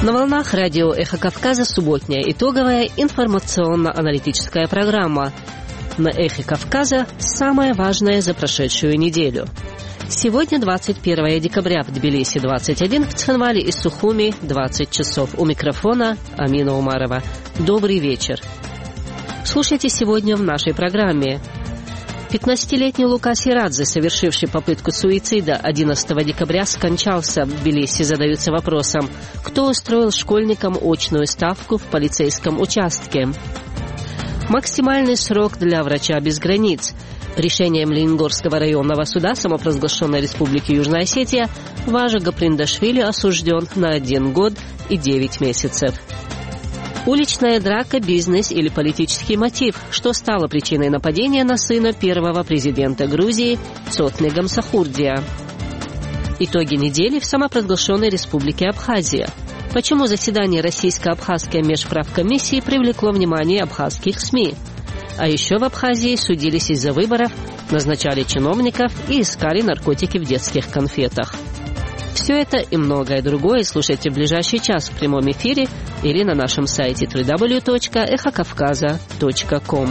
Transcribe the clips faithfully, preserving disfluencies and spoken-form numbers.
На волнах радио «Эхо Кавказа» субботняя итоговая информационно-аналитическая программа. На «Эхе Кавказа» самое важное за прошедшую неделю. Сегодня двадцать первое декабря, в Тбилиси двадцать один, в Цхинвале и Сухуми двадцать часов. У микрофона Амина Умарова. Добрый вечер. Слушайте сегодня в нашей программе. пятнадцатилетний Лука Сирадзе, совершивший попытку суицида одиннадцатого декабря, скончался в Тбилиси. Задаются вопросом, кто устроил школьникам очную ставку в полицейском участке. Максимальный срок для врача без границ. Решением Лениногорского районного суда самопровозглашенной Республики Южная Осетия Важа Гаприндашвили осужден на один год и девять месяцев. Уличная драка, бизнес или политический мотив, что стало причиной нападения на сына первого президента Грузии Цотны Гамсахурдия. Итоги недели в самопровозглашенной Республике Абхазия. Почему заседание Российско-Абхазской межправкомиссии привлекло внимание абхазских СМИ? А еще в Абхазии судились из-за выборов, назначали чиновников и искали наркотики в детских конфетах. Все это и многое другое слушайте в ближайший час в прямом эфире или на нашем сайте дабл ю дабл ю дабл ю точка эхо кавказа точка ком.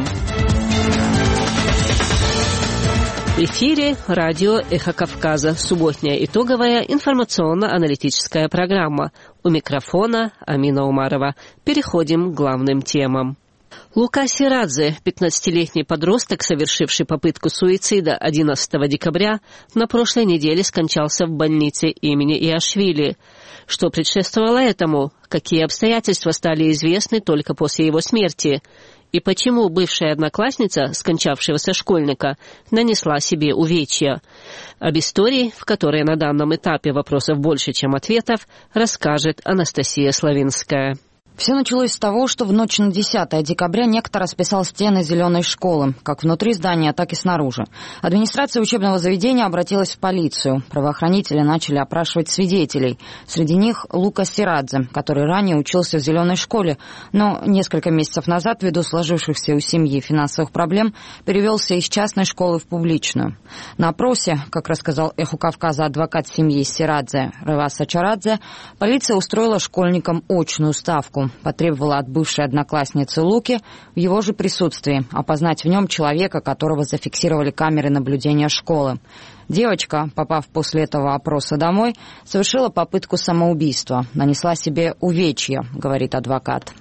В эфире радио «Эхо Кавказа», субботняя итоговая информационно-аналитическая программа. У микрофона Амина Умарова. Переходим к главным темам. Лука Сирадзе, пятнадцатилетний подросток, совершивший попытку суицида одиннадцатого декабря, на прошлой неделе скончался в больнице имени Иашвили. Что предшествовало этому? Какие обстоятельства стали известны только после его смерти? И почему бывшая одноклассница скончавшегося школьника нанесла себе увечья? Об истории, в которой на данном этапе вопросов больше, чем ответов, расскажет Анастасия Славинская. Все началось с того, что в ночь на десятое декабря некто расписал стены зеленой школы, как внутри здания, так и снаружи. Администрация учебного заведения обратилась в полицию. Правоохранители начали опрашивать свидетелей. Среди них Лука Сирадзе, который ранее учился в зеленой школе, но несколько месяцев назад, ввиду сложившихся у семьи финансовых проблем, перевелся из частной школы в публичную. На опросе, как рассказал «Эху Кавказа» адвокат семьи Сирадзе Ревас Ачарадзе, полиция устроила школьникам очную ставку. Потребовала от бывшей одноклассницы Луки в его же присутствии опознать в нем человека, которого зафиксировали камеры наблюдения школы. Девочка, попав после этого опроса домой, совершила попытку самоубийства, нанесла себе увечья, говорит адвокат.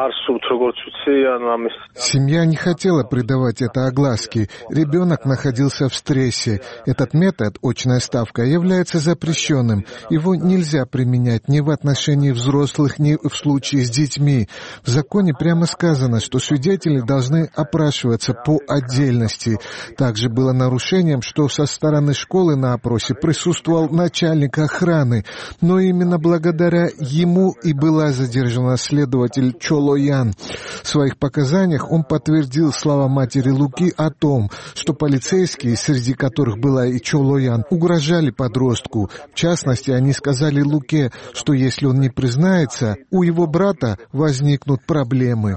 Семья не хотела придавать это огласке. Ребенок находился в стрессе. Этот метод, очная ставка, является запрещенным. Его нельзя применять ни в отношении взрослых, ни в случае с детьми. В законе прямо сказано, что свидетели должны опрашиваться по отдельности. Также было нарушением, что со стороны школы на опросе присутствовал начальник охраны. Но именно благодаря ему и была задержана следователь Чоло Ян. В своих показаниях он подтвердил слова матери Луки о том, что полицейские, среди которых была и Чоло Ян, угрожали подростку. В частности, они сказали Луке, что если он не признается, у его брата возникнут проблемы.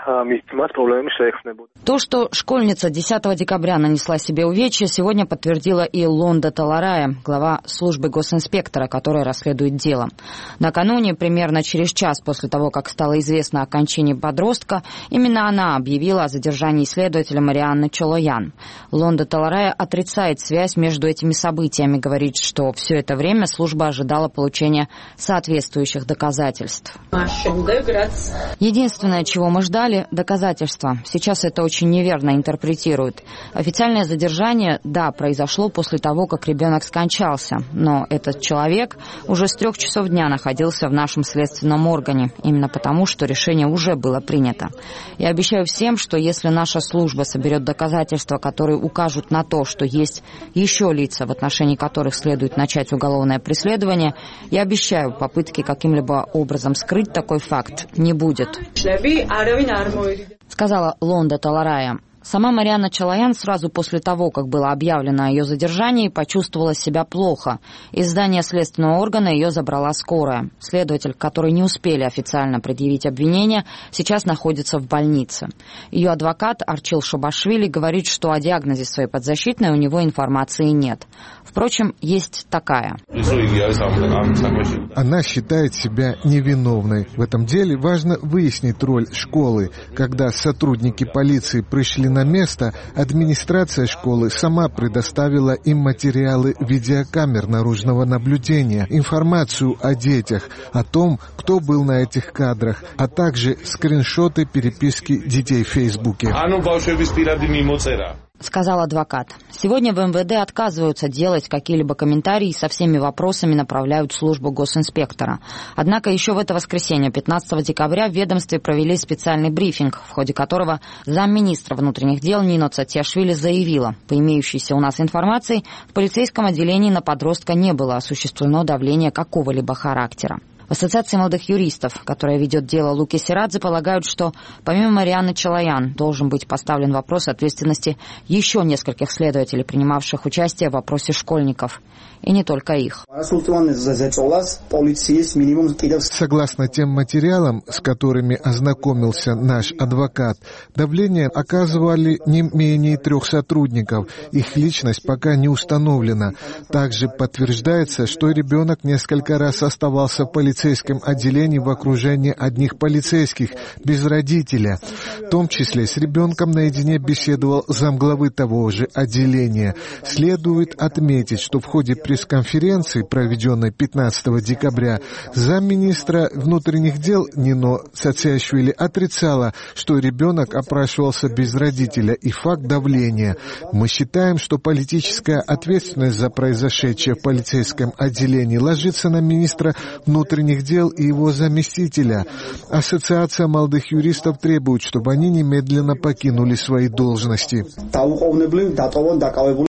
То, что школьница десятого декабря нанесла себе увечья, сегодня подтвердила и Лонда Таларая, глава службы госинспектора, которая расследует дело. Накануне, примерно через час после того, как стало известно о кончине подростка, именно она объявила о задержании следователя Марианны Чолоян. Лонда Таларая отрицает связь между этими событиями, говорит, что все это время служба ожидала получения соответствующих доказательств. Единственное, чего мы ждали, доказательства. Сейчас это очень неверно интерпретируют. Официальное задержание, да, произошло после того, как ребенок скончался, но этот человек уже с трех часов дня находился в нашем следственном органе, именно потому, что решение уже было принято. Я обещаю всем, что если наша служба соберет доказательства, которые укажут на то, что есть еще лица, в отношении которых следует начать уголовное преследование, я обещаю, попытки каким-либо образом скрыть такой факт не будет. Сказала Лонда Таларая. Сама Марианна Чалаян сразу после того, как было объявлено о ее задержании, почувствовала себя плохо. Из здания следственного органа ее забрала скорая. Следователь, который не успели официально предъявить обвинения, сейчас находится в больнице. Ее адвокат Арчил Шабашвили говорит, что о диагнозе своей подзащитной у него информации нет. Впрочем, есть такая. Она считает себя невиновной. В этом деле важно выяснить роль школы. Когда сотрудники полиции пришли на место, администрация школы сама предоставила им материалы видеокамер наружного наблюдения, информацию о детях, о том, кто был на этих кадрах, а также скриншоты переписки детей в Фейсбуке. Сказал адвокат. Сегодня в эм вэ дэ отказываются делать какие-либо комментарии и со всеми вопросами направляют в службу госинспектора. Однако еще в это воскресенье, пятнадцатого декабря, в ведомстве провели специальный брифинг, в ходе которого замминистра внутренних дел Нино Цатиашвили заявила: по имеющейся у нас информации, в полицейском отделении на подростка не было осуществлено давление какого-либо характера. В Ассоциации молодых юристов, которая ведет дело Луки Сирадзе, полагают, что помимо Марианны Чалаян должен быть поставлен вопрос ответственности еще нескольких следователей, принимавших участие в вопросе школьников. И не только их. Согласно тем материалам, с которыми ознакомился наш адвокат, давление оказывали не менее трех сотрудников. Их личность пока не установлена. Также подтверждается, что ребенок несколько раз оставался в полицейском отделении в окружении одних полицейских, без родителя. В том числе с ребенком наедине беседовал замглавы того же отделения. Следует отметить, что в ходе пресс-конференции, проведенной пятнадцатого декабря, замминистра внутренних дел Нино Цатиашвили отрицала, что ребенок опрашивался без родителя, и факт давления. Мы считаем, что политическая ответственность за произошедшее в полицейском отделении ложится на министра внутренних дел и его заместителя. Ассоциация молодых юристов требует, чтобы они немедленно покинули свои должности.